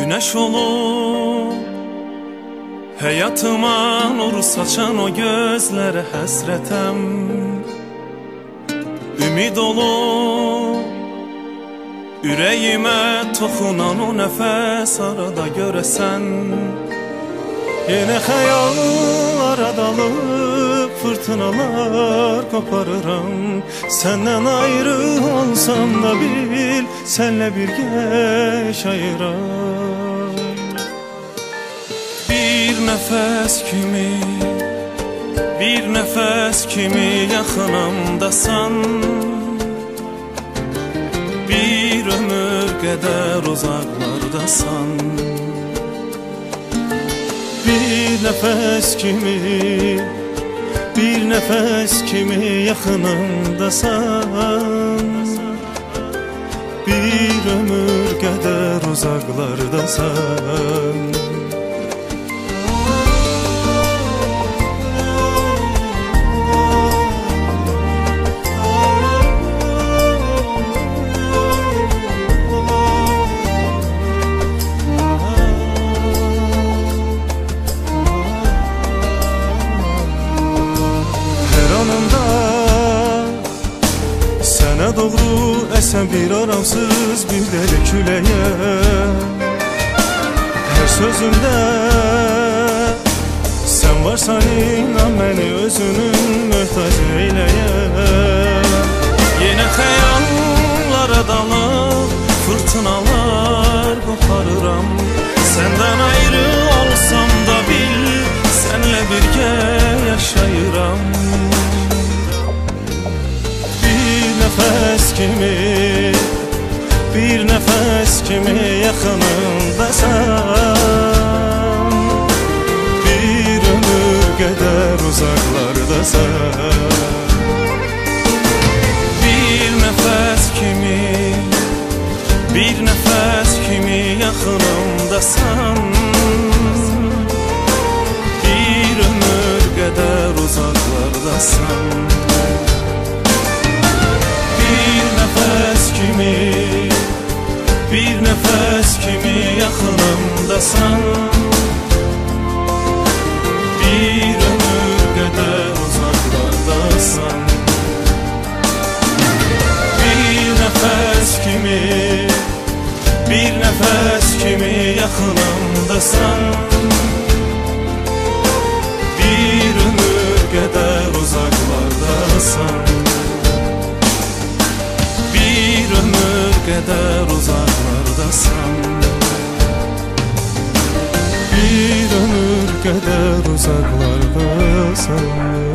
Güneş olup hayatıma nur saçan o gözlere həsrətəm. Ümid olup ürəyimə toxunan o nəfəs arada görəsən. Yenə xəyallara dalıb fırtınalar qoparıram. Səndən ayrı olsam da bil, sənlə birgə yaşayıram. Bir nəfəs kimi yaxınımdasan. Bir ömür qədər uzaqlardasan. Bir nəfəs kimi yaxınımdasan. Bir ömür qədər uzaqlardasan. Sənə doğru əsən bir aramsız bir dəli küləyə. Hər sözümdə sən varsan, inan məni özünün möhtac eyləyə. Yenə xəyallara dalıb fırtınalar qoparıram. Səndən ayrı olsam da bil, sənlə birgə yaşayıram. Bir nəfəs kimi yaxınımdasan. Bir ömür qədər uzaqlardasan. Bir nəfəs kimi yaxınımdasan. Bir ömür qədər uzaqlardasan. Bir nəfəs kimi yaxınımdasan. Bir ömür qədər uzaqlardasan. Bir nəfəs kimi yaxınımdasan. Bir ömür qədər uzaqlardasan. Bir ömür qədər uzaqlardasan. Bir ömür qədər uzaqlardasan.